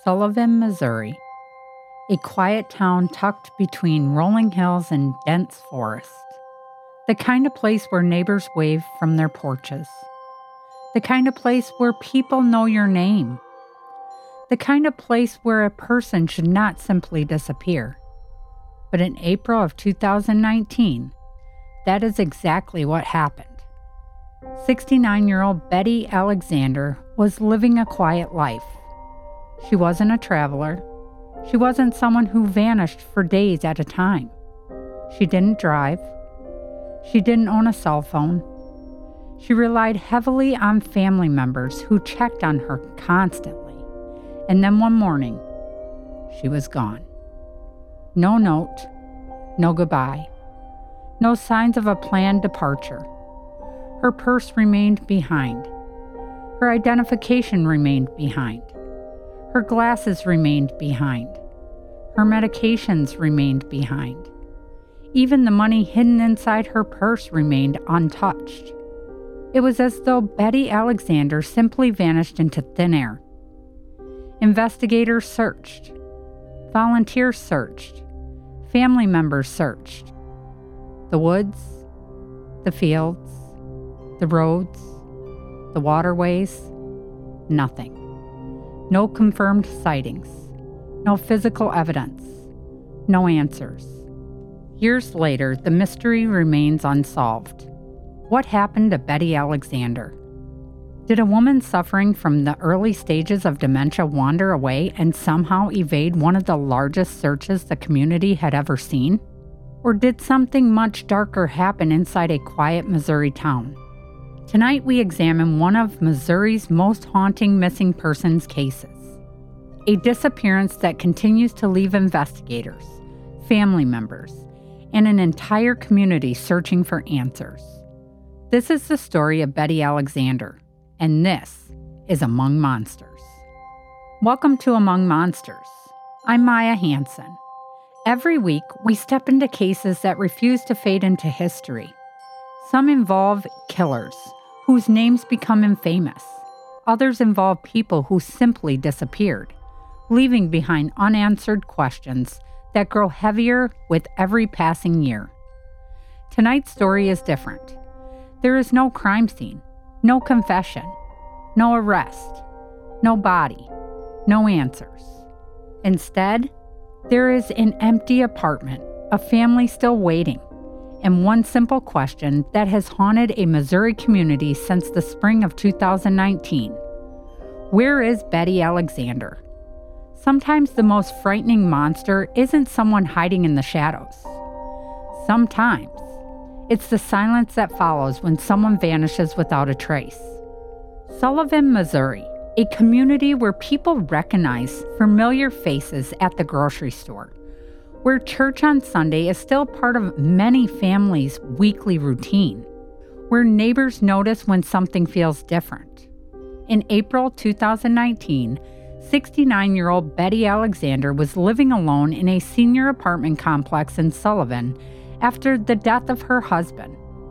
Sullivan, Missouri, a quiet town tucked between rolling hills and dense forest. The kind of place where neighbors wave from their porches. The kind of place where people know your name. The kind of place where a person should not simply disappear. But in April of 2019, that is exactly what happened. 69-year-old Betty Alexander was living a quiet life. She wasn't a traveler. She wasn't someone who vanished for days at a time. She didn't drive. She didn't own a cell phone. She relied heavily on family members who checked on her constantly. And then one morning, she was gone. No note, no goodbye, no signs of a planned departure. Her purse remained behind. Her identification remained behind. Her glasses remained behind. Her medications remained behind. Even the money hidden inside her purse remained untouched. It was as though Betty Alexander simply vanished into thin air. Investigators searched. Volunteers searched. Family members searched. The woods, the fields, the roads, the waterways, nothing. No confirmed sightings, no physical evidence, no answers. Years later, the mystery remains unsolved. What happened to Betty Alexander? Did a woman suffering from the early stages of dementia wander away and somehow evade one of the largest searches the community had ever seen? Or did something much darker happen inside a quiet Missouri town? Tonight we examine one of Missouri's most haunting missing persons cases. A disappearance that continues to leave investigators, family members, and an entire community searching for answers. This is the story of Betty Alexander, and this is Among Monsters. Welcome to Among Monsters. I'm Maya Hansen. Every week, we step into cases that refuse to fade into history. Some involve killers, whose names become infamous. Others involve people who simply disappeared, leaving behind unanswered questions that grow heavier with every passing year. Tonight's story is different. There is no crime scene, no confession, no arrest, no body, no answers. Instead, there is an empty apartment, a family still waiting, and one simple question that has haunted a Missouri community since the spring of 2019. Where is Betty Alexander? Sometimes the most frightening monster isn't someone hiding in the shadows. Sometimes it's the silence that follows when someone vanishes without a trace. Sullivan, Missouri, a community where people recognize familiar faces at the grocery store, where church on Sunday is still part of many families' weekly routine, where neighbors notice when something feels different. In April 2019, 69-year-old Betty Alexander was living alone in a senior apartment complex in Sullivan after the death of her husband.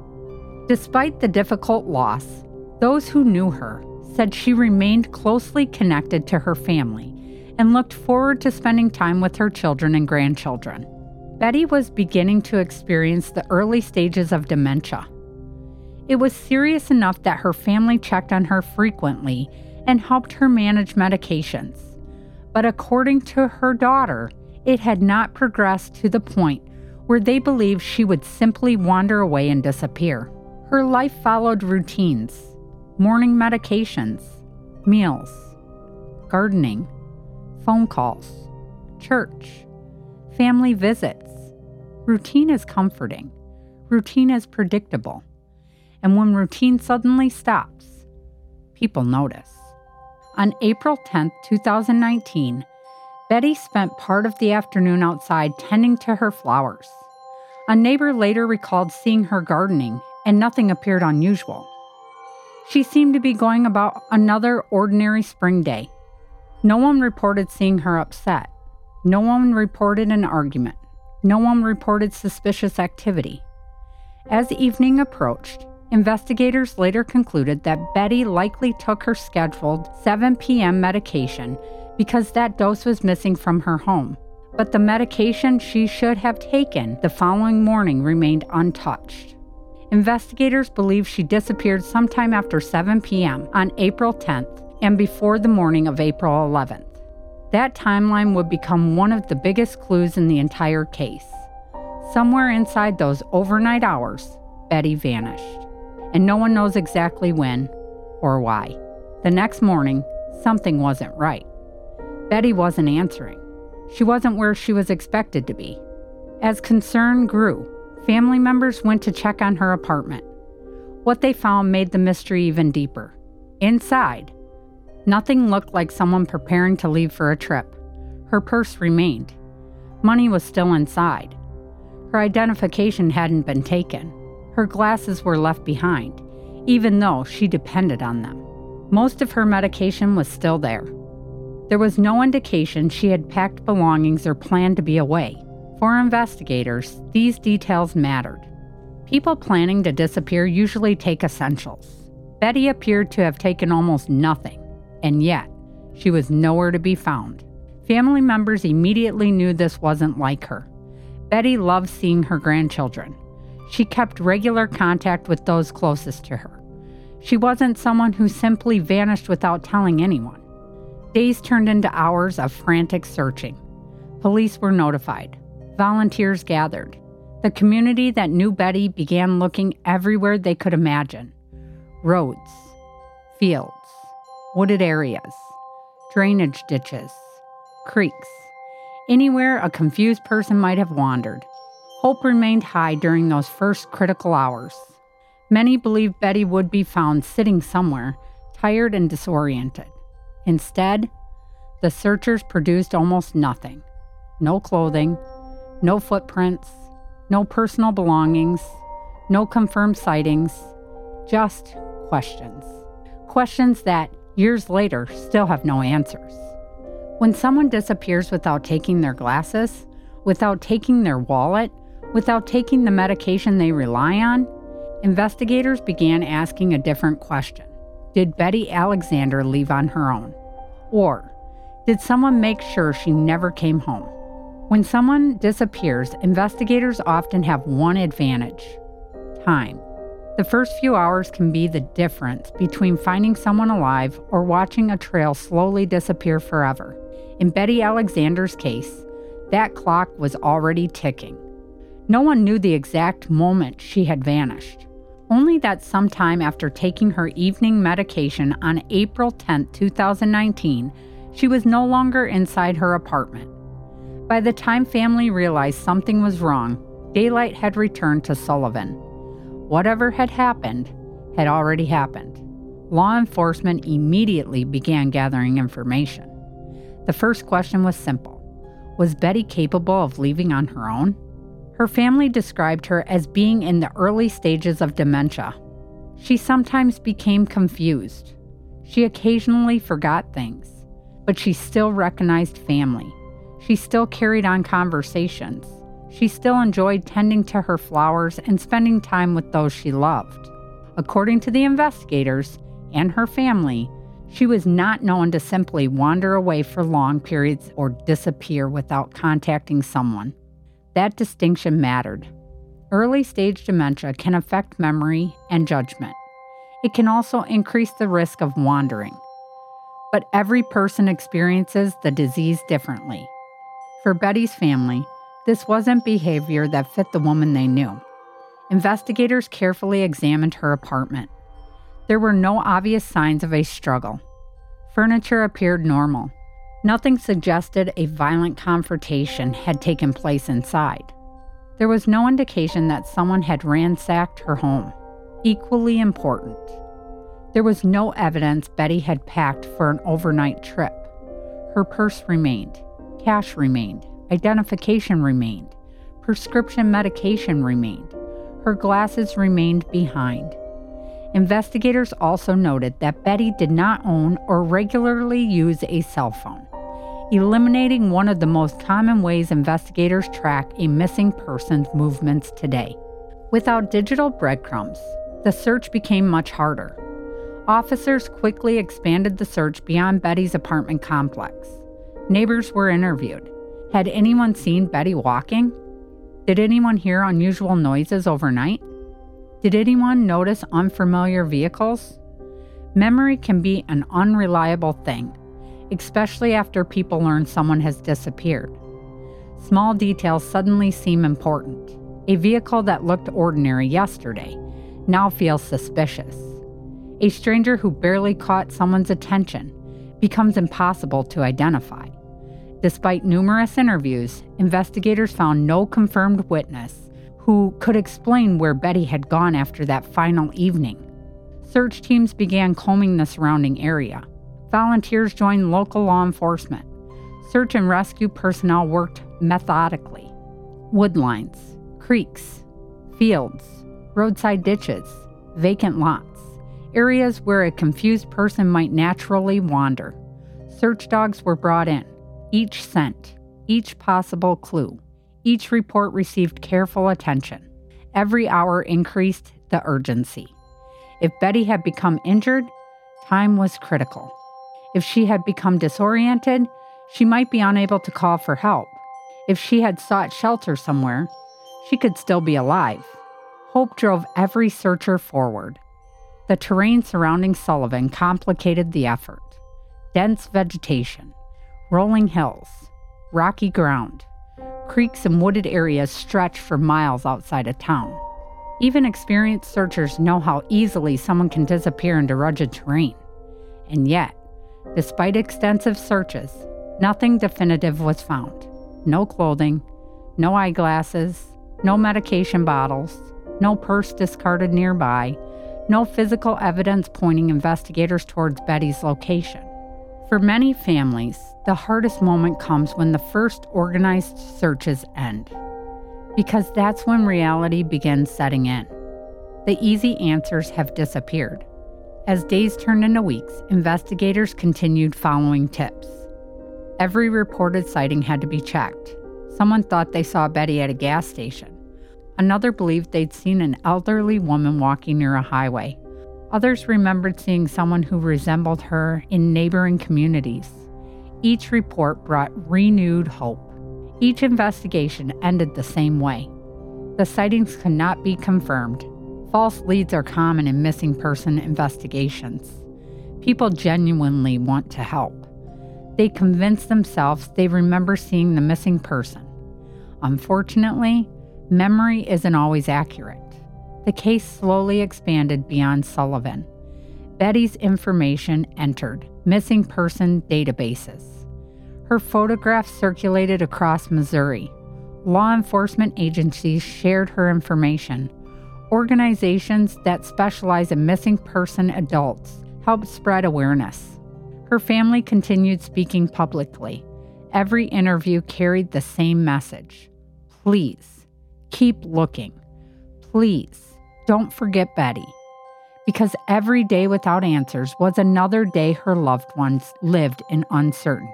Despite the difficult loss, those who knew her said she remained closely connected to her family and looked forward to spending time with her children and grandchildren. Betty was beginning to experience the early stages of dementia. It was serious enough that her family checked on her frequently and helped her manage medications. But according to her daughter, it had not progressed to the point where they believed she would simply wander away and disappear. Her life followed routines, morning medications, meals, gardening, phone calls, church, family visits. Routine is comforting. Routine is predictable. And when routine suddenly stops, people notice. On April 10, 2019, Betty spent part of the afternoon outside tending to her flowers. A neighbor later recalled seeing her gardening, and nothing appeared unusual. She seemed to be going about another ordinary spring day. No one reported seeing her upset. No one reported an argument. No one reported suspicious activity. As evening approached, investigators later concluded that Betty likely took her scheduled 7 p.m. medication because that dose was missing from her home. But the medication she should have taken the following morning remained untouched. Investigators believe she disappeared sometime after 7 p.m. on April 10th and before the morning of April 11th. That timeline would become one of the biggest clues in the entire case. Somewhere inside those overnight hours, Betty vanished, and no one knows exactly when or why. The next morning, something wasn't right. Betty wasn't answering. She wasn't where she was expected to be. As concern grew, family members went to check on her apartment. What they found made the mystery even deeper. Inside, nothing looked like someone preparing to leave for a trip. Her purse remained. Money was still inside. Her identification hadn't been taken. Her glasses were left behind, even though she depended on them. Most of her medication was still there. There was no indication she had packed belongings or planned to be away. For investigators, these details mattered. People planning to disappear usually take essentials. Betty appeared to have taken almost nothing, and yet, she was nowhere to be found. Family members immediately knew this wasn't like her. Betty loved seeing her grandchildren. She kept regular contact with those closest to her. She wasn't someone who simply vanished without telling anyone. Days turned into hours of frantic searching. Police were notified. Volunteers gathered. The community that knew Betty began looking everywhere they could imagine. Roads, fields, wooded areas, drainage ditches, creeks, anywhere a confused person might have wandered. Hope remained high during those first critical hours. Many believed Betty would be found sitting somewhere, tired and disoriented. Instead, the searchers produced almost nothing. No clothing, no footprints, no personal belongings, no confirmed sightings, just questions. Questions that, years later, still have no answers. When someone disappears without taking their glasses, without taking their wallet, without taking the medication they rely on, investigators began asking a different question. Did Betty Alexander leave on her own? Or did someone make sure she never came home? When someone disappears, investigators often have one advantage: time. The first few hours can be the difference between finding someone alive or watching a trail slowly disappear forever. In Betty Alexander's case, that clock was already ticking. No one knew the exact moment she had vanished, only that sometime after taking her evening medication on April 10, 2019, she was no longer inside her apartment. By the time family realized something was wrong, daylight had returned to Sullivan. Whatever had happened had already happened. Law enforcement immediately began gathering information. The first question was simple. Was Betty capable of leaving on her own? Her family described her as being in the early stages of dementia. She sometimes became confused. She occasionally forgot things, but she still recognized family. She still carried on conversations. She still enjoyed tending to her flowers and spending time with those she loved. According to the investigators and her family, she was not known to simply wander away for long periods or disappear without contacting someone. That distinction mattered. Early-stage dementia can affect memory and judgment. It can also increase the risk of wandering. But every person experiences the disease differently. For Betty's family, this wasn't behavior that fit the woman they knew. Investigators carefully examined her apartment. There were no obvious signs of a struggle. Furniture appeared normal. Nothing suggested a violent confrontation had taken place inside. There was no indication that someone had ransacked her home. Equally important, there was no evidence Betty had packed for an overnight trip. Her purse remained, cash remained, identification remained, prescription medication remained. Her glasses remained behind. Investigators also noted that Betty did not own or regularly use a cell phone, eliminating one of the most common ways investigators track a missing person's movements today. Without digital breadcrumbs, the search became much harder. Officers quickly expanded the search beyond Betty's apartment complex. Neighbors were interviewed. Had anyone seen Betty walking? Did anyone hear unusual noises overnight? Did anyone notice unfamiliar vehicles? Memory can be an unreliable thing, especially after people learn someone has disappeared. Small details suddenly seem important. A vehicle that looked ordinary yesterday now feels suspicious. A stranger who barely caught someone's attention becomes impossible to identify. Despite numerous interviews, investigators found no confirmed witness who could explain where Betty had gone after that final evening. Search teams began combing the surrounding area. Volunteers joined local law enforcement. Search and rescue personnel worked methodically. Woodlines, creeks, fields, roadside ditches, vacant lots, areas where a confused person might naturally wander. Search dogs were brought in. Each scent, each possible clue, each report received careful attention. Every hour increased the urgency. If Betty had become injured, time was critical. If she had become disoriented, she might be unable to call for help. If she had sought shelter somewhere, she could still be alive. Hope drove every searcher forward. The terrain surrounding Sullivan complicated the effort. Dense vegetation, rolling hills, rocky ground, creeks and wooded areas stretched for miles outside of town. Even experienced searchers know how easily someone can disappear into rugged terrain. And yet, despite extensive searches, nothing definitive was found. No clothing, no eyeglasses, no medication bottles, no purse discarded nearby, no physical evidence pointing investigators towards Betty's location. For many families, the hardest moment comes when the first organized searches end, because that's when reality begins setting in. The easy answers have disappeared. As days turned into weeks, investigators continued following tips. Every reported sighting had to be checked. Someone thought they saw Betty at a gas station. Another believed they'd seen an elderly woman walking near a highway. Others remembered seeing someone who resembled her in neighboring communities. Each report brought renewed hope. Each investigation ended the same way. The sightings could not be confirmed. False leads are common in missing person investigations. People genuinely want to help. They convince themselves they remember seeing the missing person. Unfortunately, memory isn't always accurate. The case slowly expanded beyond Sullivan. Betty's information entered missing person databases. Her photographs circulated across Missouri. Law enforcement agencies shared her information. Organizations that specialize in missing person adults helped spread awareness. Her family continued speaking publicly. Every interview carried the same message. Please, keep looking. Please, don't forget Betty. Because every day without answers was another day her loved ones lived in uncertainty.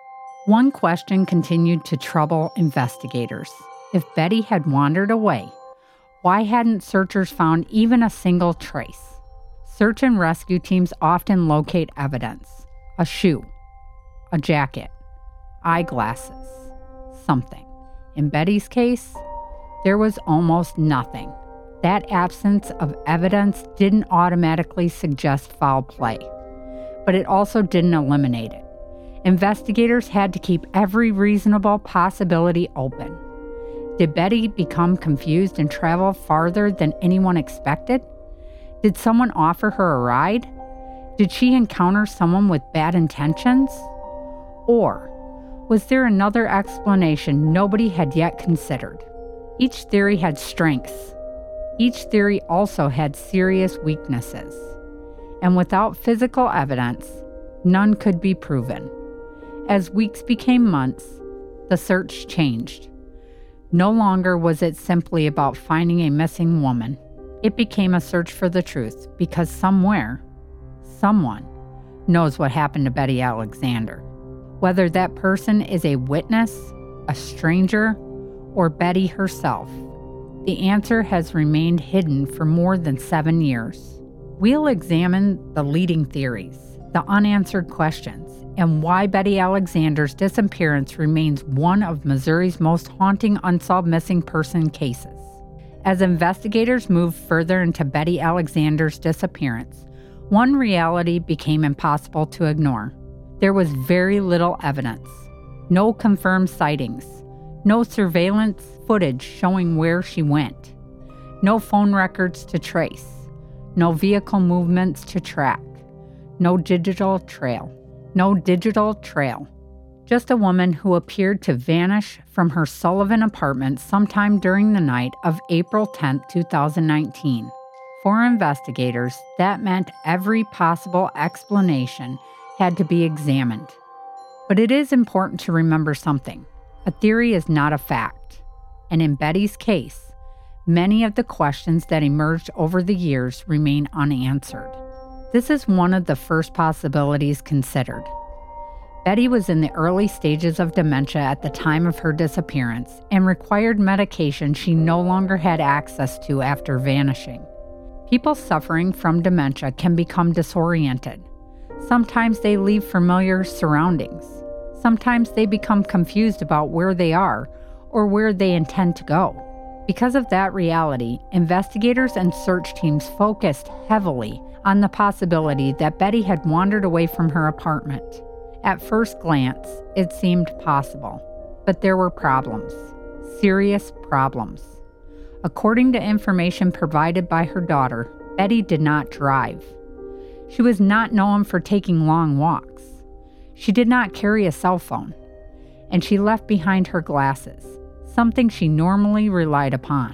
One question continued to trouble investigators. If Betty had wandered away, why hadn't searchers found even a single trace? Search and rescue teams often locate evidence. A shoe, a jacket, eyeglasses, something. In Betty's case, there was almost nothing. That absence of evidence didn't automatically suggest foul play, but it also didn't eliminate it. Investigators had to keep every reasonable possibility open. Did Betty become confused and travel farther than anyone expected? Did someone offer her a ride? Did she encounter someone with bad intentions? Or was there another explanation nobody had yet considered? Each theory had strengths. Each theory also had serious weaknesses. And without physical evidence, none could be proven. As weeks became months, the search changed. No longer was it simply about finding a missing woman. It became a search for the truth because somewhere, someone knows what happened to Betty Alexander. Whether that person is a witness, a stranger, or Betty herself, the answer has remained hidden for more than 7 years. We'll examine the leading theories, the unanswered questions, and why Betty Alexander's disappearance remains one of Missouri's most haunting unsolved missing person cases. As investigators moved further into Betty Alexander's disappearance, one reality became impossible to ignore. There was very little evidence. No confirmed sightings. No surveillance footage showing where she went. No phone records to trace. No vehicle movements to track. No digital trail. Just a woman who appeared to vanish from her Sullivan apartment sometime during the night of April 10, 2019. For investigators, that meant every possible explanation had to be examined. But it is important to remember something. A theory is not a fact. And in Betty's case, many of the questions that emerged over the years remain unanswered. This is one of the first possibilities considered. Betty was in the early stages of dementia at the time of her disappearance and required medication she no longer had access to after vanishing. People suffering from dementia can become disoriented. Sometimes they leave familiar surroundings. Sometimes they become confused about where they are or where they intend to go. Because of that reality, investigators and search teams focused heavily on the possibility that Betty had wandered away from her apartment. At first glance, it seemed possible, but there were problems, serious problems. According to information provided by her daughter, Betty did not drive. She was not known for taking long walks. She did not carry a cell phone, and she left behind her glasses, something she normally relied upon.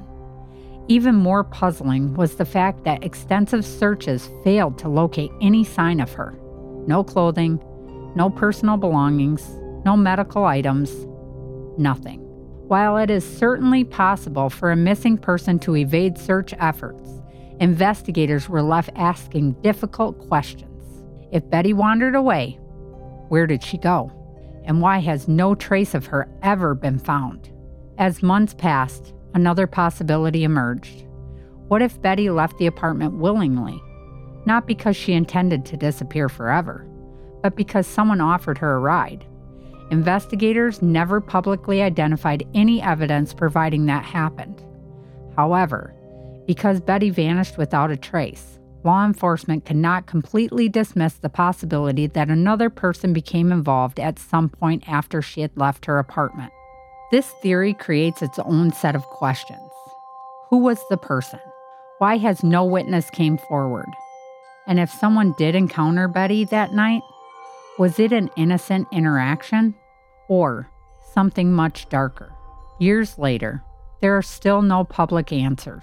Even more puzzling was the fact that extensive searches failed to locate any sign of her. No clothing, no personal belongings, no medical items, nothing. While it is certainly possible for a missing person to evade search efforts, investigators were left asking difficult questions. If Betty wandered away, where did she go? And why has no trace of her ever been found? As months passed, another possibility emerged. What if Betty left the apartment willingly? Not because she intended to disappear forever, but because someone offered her a ride. Investigators never publicly identified any evidence providing that happened. However, because Betty vanished without a trace, law enforcement could not completely dismiss the possibility that another person became involved at some point after she had left her apartment. This theory creates its own set of questions. Who was the person? Why has no witness came forward? And if someone did encounter Betty that night, was it an innocent interaction or something much darker? Years later, there are still no public answers.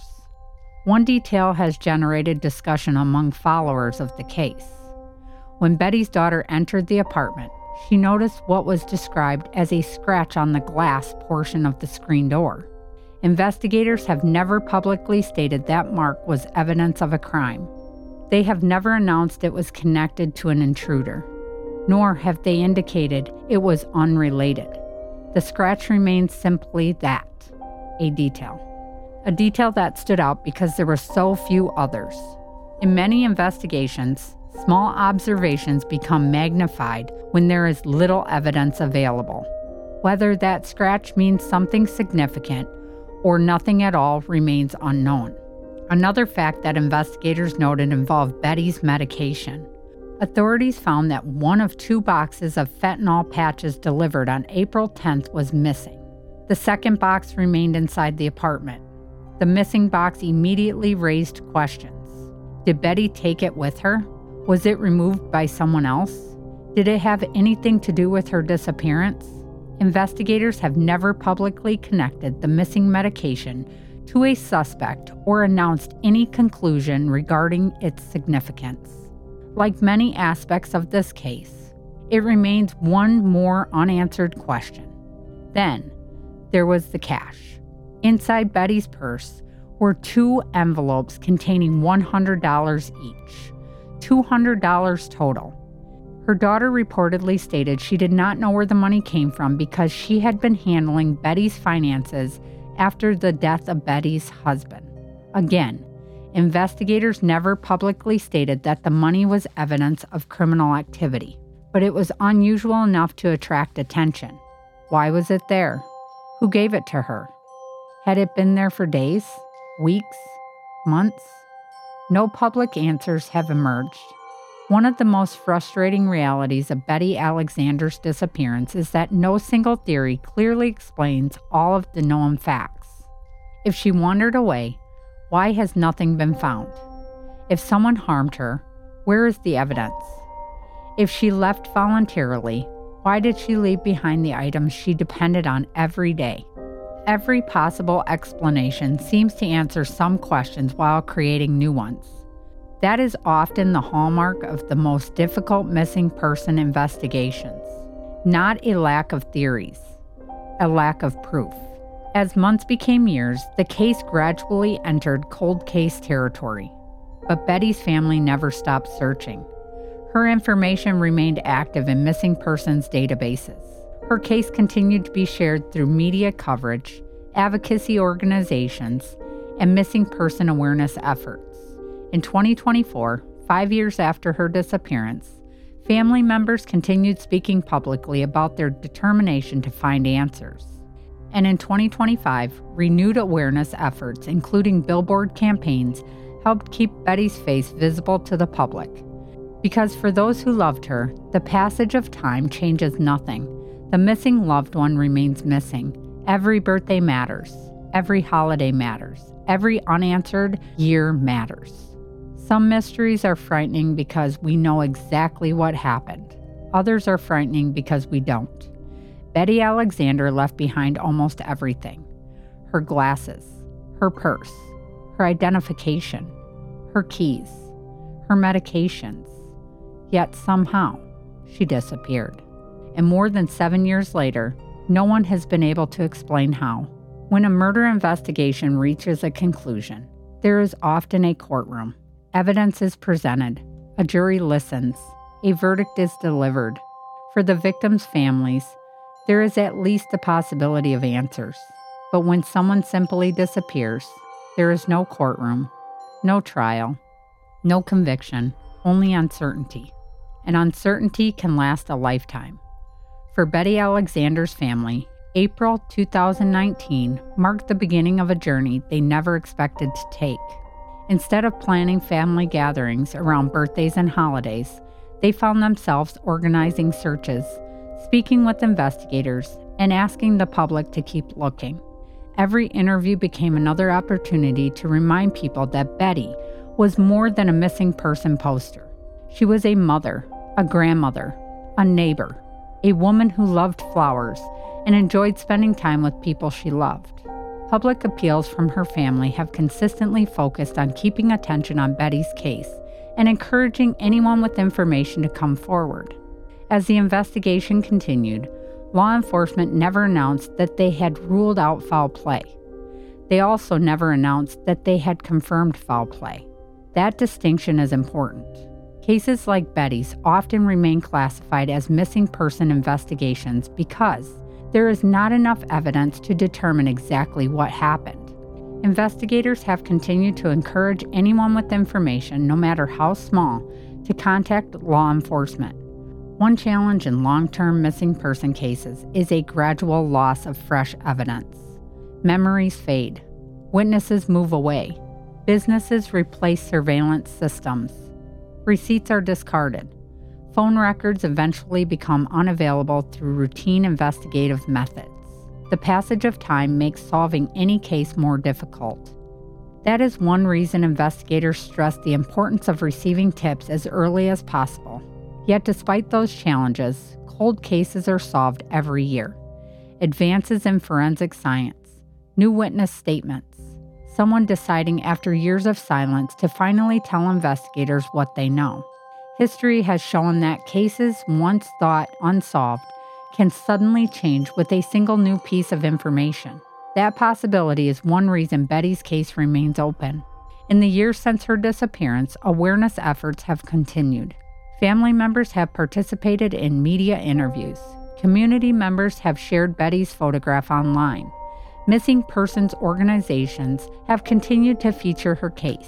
One detail has generated discussion among followers of the case. When Betty's daughter entered the apartment, she noticed what was described as a scratch on the glass portion of the screen door. Investigators have never publicly stated that mark was evidence of a crime. They have never announced it was connected to an intruder, nor have they indicated it was unrelated. The scratch remains simply that, a detail. A detail that stood out because there were so few others. In many investigations, small observations become magnified when there is little evidence available. Whether that scratch means something significant or nothing at all remains unknown. Another fact that investigators noted involved Betty's medication. Authorities found that one of 2 boxes of fentanyl patches delivered on April 10th was missing. The second box remained inside the apartment. The missing box immediately raised questions. Did Betty take it with her? Was it removed by someone else? Did it have anything to do with her disappearance? Investigators have never publicly connected the missing medication to a suspect or announced any conclusion regarding its significance. Like many aspects of this case, it remains one more unanswered question. Then, there was the cash. Inside Betty's purse were 2 envelopes containing $100 each, $200 total. Her daughter reportedly stated she did not know where the money came from because she had been handling Betty's finances after the death of Betty's husband. Again, Investigators never publicly stated that the money was evidence of criminal activity, but it was unusual enough to attract attention. Why was it there? Who gave it to her? Had it been there for days, weeks, months? No public answers have emerged. One of the most frustrating realities of Betty Alexander's disappearance is that no single theory clearly explains all of the known facts. If she wandered away, why has nothing been found? If someone harmed her, where is the evidence? If she left voluntarily, why did she leave behind the items she depended on every day? Every possible explanation seems to answer some questions while creating new ones. That is often the hallmark of the most difficult missing person investigations. Not a lack of theories, a lack of proof. As months became years, the case gradually entered cold case territory. But Betty's family never stopped searching. Her information remained active in missing persons databases. Her case continued to be shared through media coverage, advocacy organizations, and missing person awareness efforts. In 2024, 5 years after her disappearance, family members continued speaking publicly about their determination to find answers. And in 2025, renewed awareness efforts, including billboard campaigns, helped keep Betty's face visible to the public. Because for those who loved her, the passage of time changes nothing. The missing loved one remains missing. Every birthday matters. Every holiday matters. Every unanswered year matters. Some mysteries are frightening because we know exactly what happened. Others are frightening because we don't. Betty Alexander left behind almost everything. Her glasses, her purse, her identification, her keys, her medications. Yet somehow, she disappeared. And more than 7 years later, no one has been able to explain how. When a murder investigation reaches a conclusion, there is often a courtroom. Evidence is presented, a jury listens, a verdict is delivered. For the victims' families, there is at least the possibility of answers. But when someone simply disappears, there is no courtroom, no trial, no conviction, only uncertainty. And uncertainty can last a lifetime. For Betty Alexander's family, April 2019 marked the beginning of a journey they never expected to take. Instead of planning family gatherings around birthdays and holidays, they found themselves organizing searches, speaking with investigators, and asking the public to keep looking. Every interview became another opportunity to remind people that Betty was more than a missing person poster. She was a mother, a grandmother, a neighbor, a woman who loved flowers and enjoyed spending time with people she loved. Public appeals from her family have consistently focused on keeping attention on Betty's case and encouraging anyone with information to come forward. As the investigation continued, law enforcement never announced that they had ruled out foul play. They also never announced that they had confirmed foul play. That distinction is important. Cases like Betty's often remain classified as missing person investigations because there is not enough evidence to determine exactly what happened. Investigators have continued to encourage anyone with information, no matter how small, to contact law enforcement. One challenge in long-term missing person cases is a gradual loss of fresh evidence. Memories fade. Witnesses move away. Businesses replace surveillance systems. Receipts are discarded. Phone records eventually become unavailable through routine investigative methods. The passage of time makes solving any case more difficult. That is one reason investigators stress the importance of receiving tips as early as possible. Yet despite those challenges, cold cases are solved every year. Advances in forensic science, new witness statements, someone deciding after years of silence to finally tell investigators what they know. History has shown that cases once thought unsolved can suddenly change with a single new piece of information. That possibility is one reason Betty's case remains open. In the years since her disappearance, awareness efforts have continued. Family members have participated in media interviews. Community members have shared Betty's photograph online. Missing persons organizations have continued to feature her case.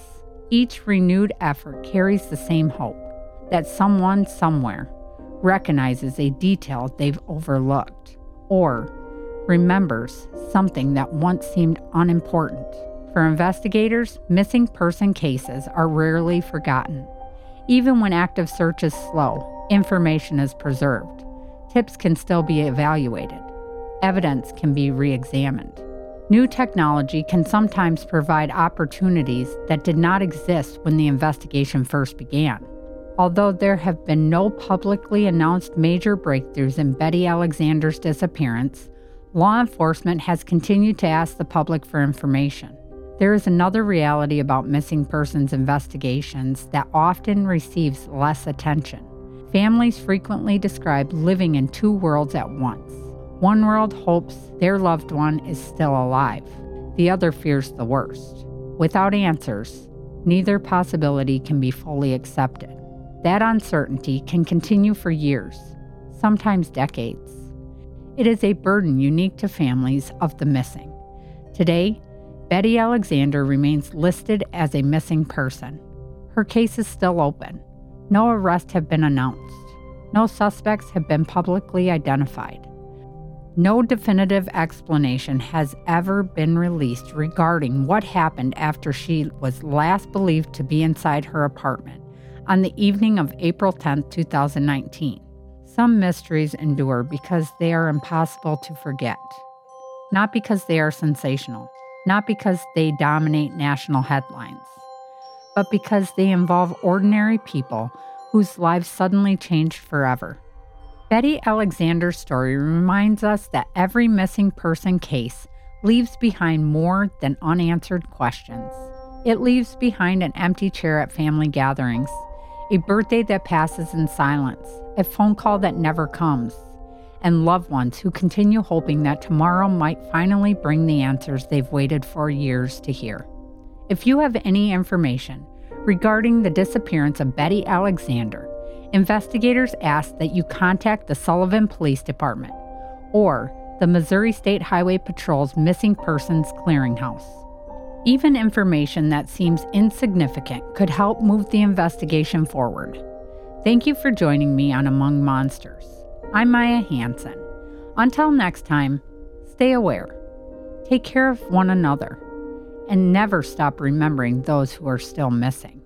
Each renewed effort carries the same hope that someone somewhere recognizes a detail they've overlooked or remembers something that once seemed unimportant. For investigators, missing person cases are rarely forgotten. Even when active search is slow, information is preserved. Tips can still be evaluated. Evidence can be re-examined. New technology can sometimes provide opportunities that did not exist when the investigation first began. Although there have been no publicly announced major breakthroughs in Betty Alexander's disappearance, law enforcement has continued to ask the public for information. There is another reality about missing persons investigations that often receives less attention. Families frequently describe living in two worlds at once. One world hopes their loved one is still alive. The other fears the worst. Without answers, neither possibility can be fully accepted. That uncertainty can continue for years, sometimes decades. It is a burden unique to families of the missing. Today, Betty Alexander remains listed as a missing person. Her case is still open. No arrests have been announced. No suspects have been publicly identified. No definitive explanation has ever been released regarding what happened after she was last believed to be inside her apartment on the evening of April 10, 2019. Some mysteries endure because they are impossible to forget. Not because they are sensational, not because they dominate national headlines, but because they involve ordinary people whose lives suddenly changed forever. Betty Alexander's story reminds us that every missing person case leaves behind more than unanswered questions. It leaves behind an empty chair at family gatherings, a birthday that passes in silence, a phone call that never comes, and loved ones who continue hoping that tomorrow might finally bring the answers they've waited for years to hear. If you have any information regarding the disappearance of Betty Alexander, investigators ask that you contact the Sullivan Police Department or the Missouri State Highway Patrol's Missing Persons Clearinghouse. Even information that seems insignificant could help move the investigation forward. Thank you for joining me on Among Monsters. I'm Maya Hansen. Until next time, stay aware, take care of one another, and never stop remembering those who are still missing.